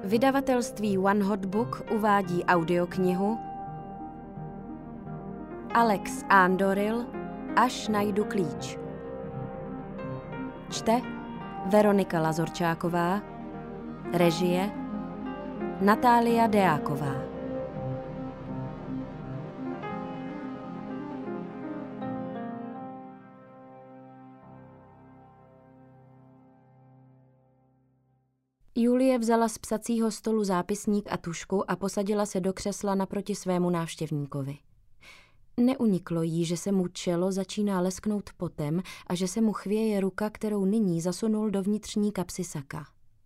Vydavatelství One Hot Book uvádí audioknihu Alex Andoril Až najdu klíč. Čte Veronika Lazorčáková, režie Natália Deáková. Julie vzala z psacího stolu zápisník a tužku a posadila se do křesla naproti svému návštěvníkovi. Neuniklo jí, že se mu čelo začíná lesknout potem a že se mu chvěje ruka, kterou nyní zasunul do vnitřní kapsy saka.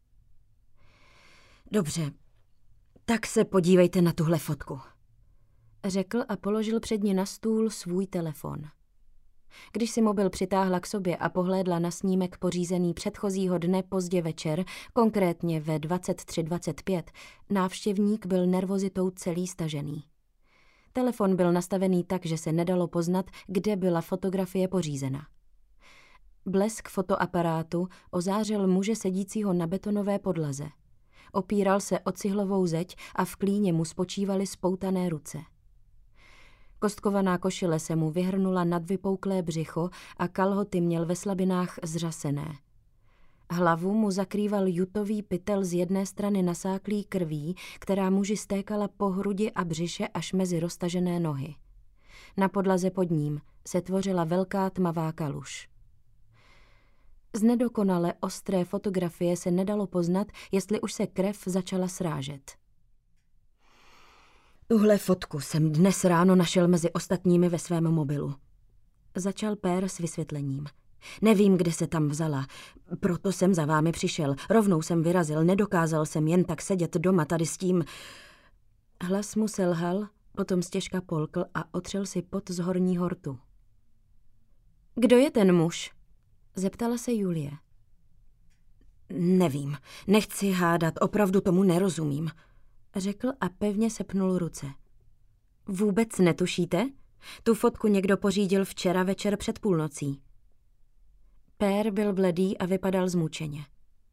Dobře, tak se podívejte na tuhle fotku, řekl a položil před ní na stůl svůj telefon. Když si mobil přitáhla k sobě a pohlédla na snímek pořízený předchozího dne pozdě večer, konkrétně ve 23:25, návštěvník byl nervozitou celý stažený. Telefon byl nastavený tak, že se nedalo poznat, kde byla fotografie pořízena. Blesk fotoaparátu ozářil muže sedícího na betonové podlaze. Opíral se o cihlovou zeď a v klíně mu spočívaly spoutané ruce. Kostkovaná košile se mu vyhrnula nad vypouklé břicho a kalhoty měl ve slabinách zřasené. Hlavu mu zakrýval jutový pytel z jedné strany nasáklý krví, která muži stékala po hrudi a břiše až mezi roztažené nohy. Na podlaze pod ním se tvořila velká tmavá kaluž. Z nedokonale ostré fotografie se nedalo poznat, jestli už se krev začala srážet. Tuhle fotku jsem dnes ráno našel mezi ostatními ve svém mobilu. Začal Pér s vysvětlením. Nevím, kde se tam vzala, proto jsem za vámi přišel. Rovnou jsem vyrazil, nedokázal jsem jen tak sedět doma tady s tím. Hlas mu selhal, potom stěžka polkl a otřel si pot z horního rtu. Kdo je ten muž? Zeptala se Julie. Nevím, nechci hádat, opravdu tomu nerozumím, řekl a pevně sepnul ruce. Vůbec netušíte? Tu fotku někdo pořídil včera večer před půlnocí. Pér byl bledý a vypadal zmučeně.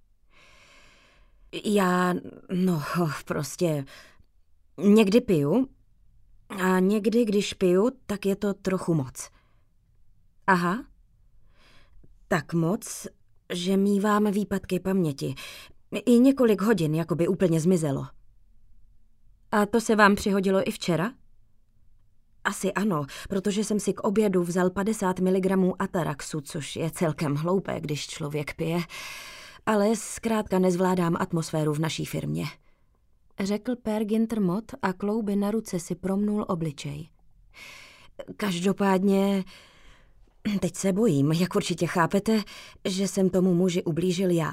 Prostě někdy piju a někdy, když piju, tak je to trochu moc. Aha, tak moc, že mívám výpadky paměti. I několik hodin jakoby úplně zmizelo. A to se vám přihodilo i včera? Asi ano, protože jsem si k obědu vzal 50 mg Ataraxu, což je celkem hloupé, když člověk pije, ale zkrátka nezvládám atmosféru v naší firmě, řekl Pér Gintermot a klouby na ruce si promnul obličej. Každopádně, teď se bojím, jak určitě chápete, že jsem tomu muži ublížil já.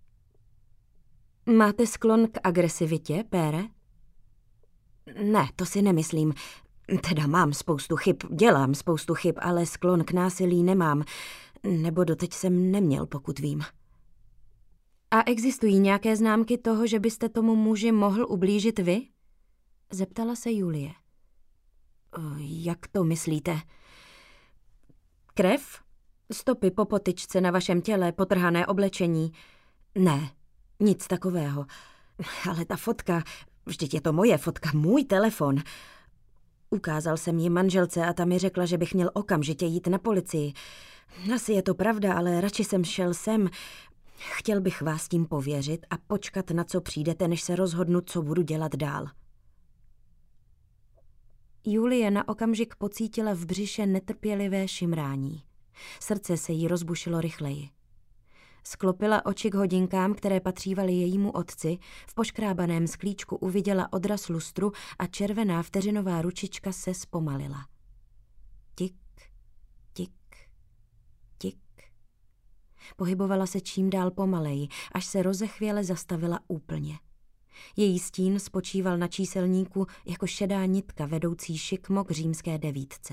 Máte sklon k agresivitě, Pére? Ne, to si nemyslím. Teda mám spoustu chyb, dělám spoustu chyb, ale sklon k násilí nemám. Nebo doteď jsem neměl, pokud vím. A existují nějaké známky toho, že byste tomu muži mohl ublížit vy? Zeptala se Julie. Jak to myslíte? Krev? Stopy po potyčce na vašem těle, potrhané oblečení? Ne, nic takového. Ale ta fotka, vždyť je to moje fotka, můj telefon. Ukázal jsem ji manželce a ta mi řekla, že bych měl okamžitě jít na policii. Asi je to pravda, ale radši jsem šel sem. Chtěl bych vás tím pověřit a počkat, na co přijdete, než se rozhodnu, co budu dělat dál. Julie na okamžik pocítila v břiše netrpělivé šimrání. Srdce se jí rozbušilo rychleji. Sklopila oči k hodinkám, které patřívaly jejímu otci, v poškrábaném sklíčku uviděla odraz lustru a červená vteřinová ručička se zpomalila. Tik, tik, tik. Pohybovala se čím dál pomaleji, až se rozechvěle zastavila úplně. Její stín spočíval na číselníku jako šedá nitka vedoucí šikmo k římské devítce.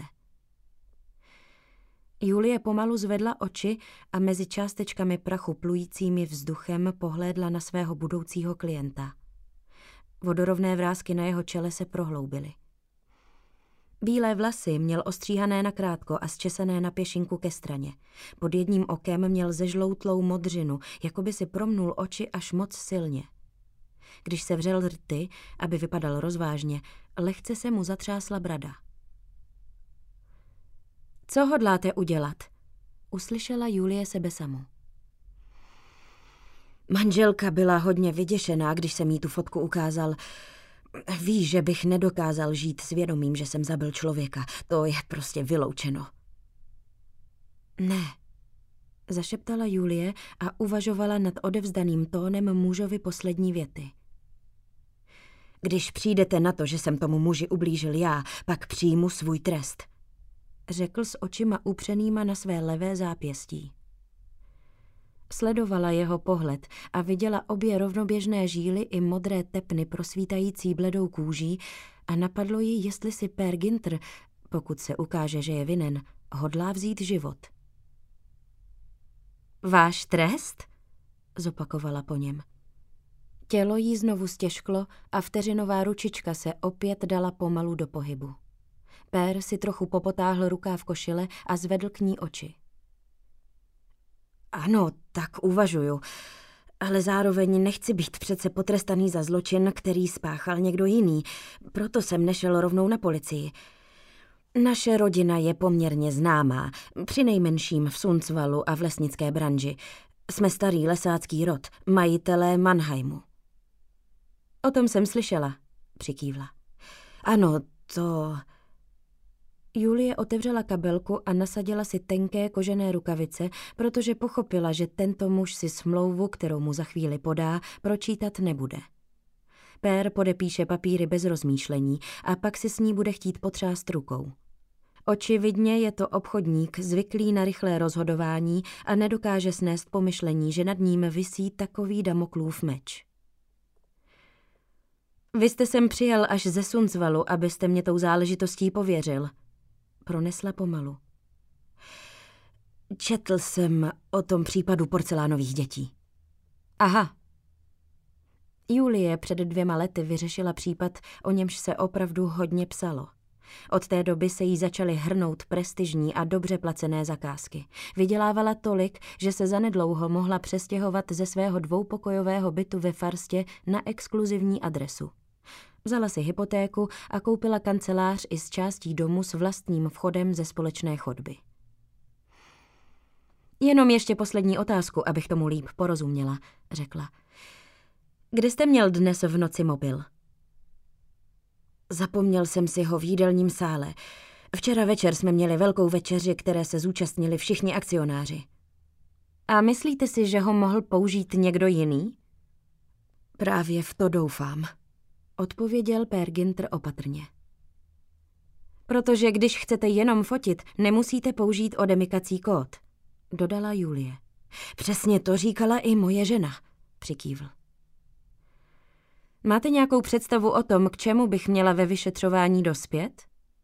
Julie pomalu zvedla oči a mezi částečkami prachu plujícími vzduchem pohlédla na svého budoucího klienta. Vodorovné vrásky na jeho čele se prohloubily. Bílé vlasy měl ostříhané nakrátko a zčesané na pěšinku ke straně. Pod jedním okem měl zežloutlou modřinu, jako by si promnul oči až moc silně. Když se vřel rty, aby vypadal rozvážně, lehce se mu zatřásla brada. Co hodláte udělat? Uslyšela Julie sebe samu. Manželka byla hodně vyděšená, když jsem jí tu fotku ukázal. Ví, že bych nedokázal žít s vědomím, že jsem zabil člověka. To je prostě vyloučeno. Ne, zašeptala Julie a uvažovala nad odevzdaným tónem mužovi poslední věty. Když přijdete na to, že jsem tomu muži ublížil já, pak přijmu svůj trest, řekl s očima upřenýma na své levé zápěstí. Sledovala jeho pohled a viděla obě rovnoběžné žíly i modré tepny prosvítající bledou kůží a napadlo jí, jestli si Pér Günther, pokud se ukáže, že je vinen, hodlá vzít život. Váš trest? Zopakovala po něm. Tělo jí znovu stěžklo a vteřinová ručička se opět dala pomalu do pohybu. Pér si trochu popotáhl rukáv košile a zvedl k ní oči. Ano, tak uvažuju, ale zároveň nechci být přece potrestaný za zločin, který spáchal někdo jiný, proto jsem nešel rovnou na policii. Naše rodina je poměrně známá, přinejmenším v Sundsvallu a v lesnické branži. Jsme starý lesácký rod, majitelé Mannheimu. O tom jsem slyšela, přikývla. Ano, to... Julie otevřela kabelku a nasadila si tenké kožené rukavice, protože pochopila, že tento muž si smlouvu, kterou mu za chvíli podá, pročítat nebude. Pér podepíše papíry bez rozmýšlení a pak si s ní bude chtít potřást rukou. Očividně je to obchodník zvyklý na rychlé rozhodování a nedokáže snést pomyšlení, že nad ním visí takový Damoklův meč. Vy jste sem přijel až ze Sundsvallu, abyste mě tou záležitostí pověřil, pronesla pomalu. Četl jsem o tom případu porcelánových dětí. Aha. Julie před 2 lety vyřešila případ, o němž se opravdu hodně psalo. Od té doby se jí začaly hrnout prestižní a dobře placené zakázky. Vydělávala tolik, že se zanedlouho mohla přestěhovat ze svého 2pokojového bytu ve Farstě na exkluzivní adresu. Vzala si hypotéku a koupila kancelář i s částí domu s vlastním vchodem ze společné chodby. Jenom ještě poslední otázku, abych tomu líp porozuměla, řekla. Kde jste měl dnes v noci mobil? Zapomněl jsem si ho v jídelním sále. Včera večer jsme měli velkou večeři, které se zúčastnili všichni akcionáři. A myslíte si, že ho mohl použít někdo jiný? Právě v to doufám, odpověděl Pér Günther opatrně. Protože když chcete jenom fotit, nemusíte použít odemykací kód, dodala Julie. Přesně to říkala i moje žena, přikývl. Máte nějakou představu o tom, k čemu bych měla ve vyšetřování dospět?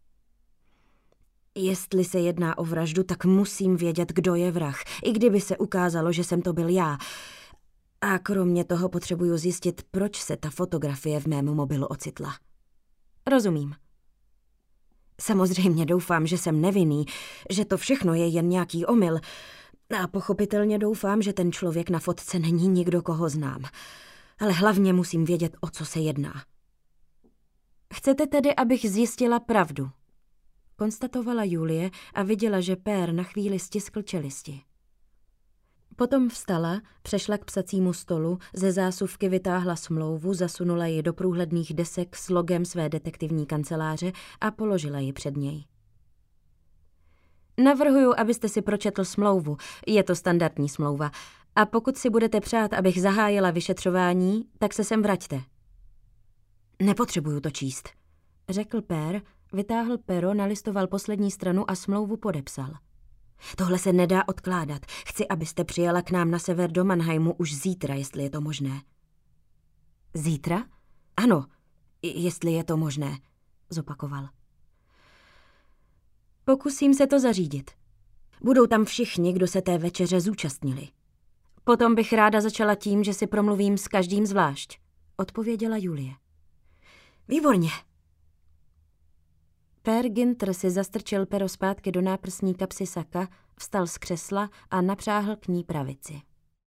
Jestli se jedná o vraždu, tak musím vědět, kdo je vrah, i kdyby se ukázalo, že jsem to byl já. A kromě toho potřebuju zjistit, proč se ta fotografie v mém mobilu ocitla. Rozumím. Samozřejmě doufám, že jsem nevinný, že to všechno je jen nějaký omyl. A pochopitelně doufám, že ten člověk na fotce není nikdo, koho znám. Ale hlavně musím vědět, o co se jedná. Chcete tedy, abych zjistila pravdu? Konstatovala Julie a viděla, že Pér na chvíli stiskl čelisti. Potom vstala, přešla k psacímu stolu, ze zásuvky vytáhla smlouvu, zasunula ji do průhledných desek s logem své detektivní kanceláře a položila ji před něj. Navrhuju, abyste si pročetl smlouvu. Je to standardní smlouva. A pokud si budete přát, abych zahájila vyšetřování, tak se sem vraťte. Nepotřebuju to číst, řekl Pér, vytáhl pero, nalistoval poslední stranu a smlouvu podepsal. Tohle se nedá odkládat. Chci, abyste přijela k nám na sever do Mannheimu už zítra, jestli je to možné. Zítra? Ano, jestli je to možné, zopakoval. Pokusím se to zařídit. Budou tam všichni, kdo se té večeře zúčastnili. Potom bych ráda začala tím, že si promluvím s každým zvlášť, odpověděla Julie. Výborně. Pér Günther si zastrčil pero zpátky do náprsní kapsy saka, vstal z křesla a napřáhl k ní pravici.